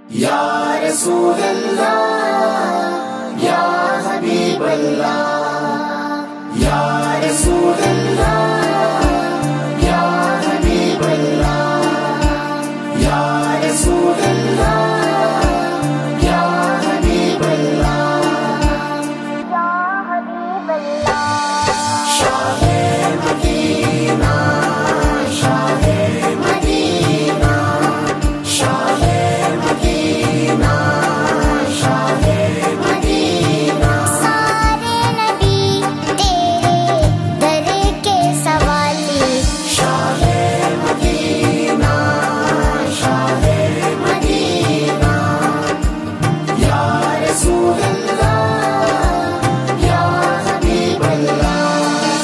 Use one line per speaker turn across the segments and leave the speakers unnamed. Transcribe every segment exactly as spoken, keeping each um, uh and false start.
या रसूल अल्लाह या हबीब अल्लाह या रसूल अल्लाह या हबीब अल्लाह या रसूल अल्लाह या हबीब अल्लाह या हबीब अल्लाह। शाहे मदीना शाहे मदीना शाहे मदीना शाहे मदीना।
सारे नबी तेरे दर के सवाली।
शाहे मदीना शाहे मदीना या रसूल अल्लाह या हबीब अल्लाह।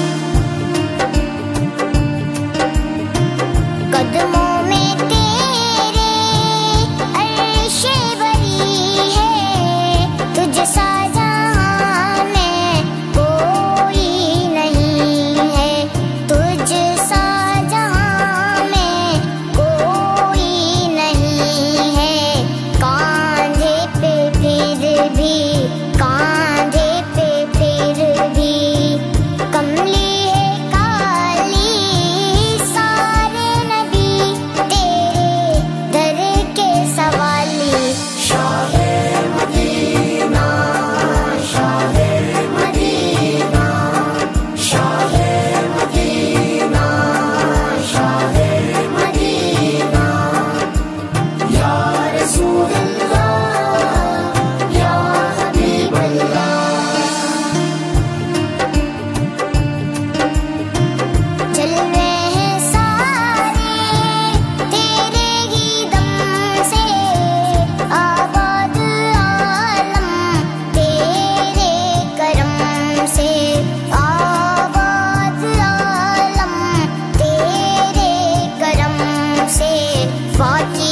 कदमों में तेरे अर्शे बरी है, तुझ सा जहां में कोई नहीं है, तुझ सा जहां में कोई नहीं है। कांधे पे फिर भी कांधे पे फिर भी कमली है काली। सारे नबी तेरे दर के सवाली।
शाहे मदीना शाहे मदीना शाहे मदीना शाहे मदीना या रसूल अल्लाह या हबीब अल्लाह।
जलवे हैं सारे तेरे ही दम से, आबाद आलम तेरे करम से, आबाद आलम तेरे करम से। फातिह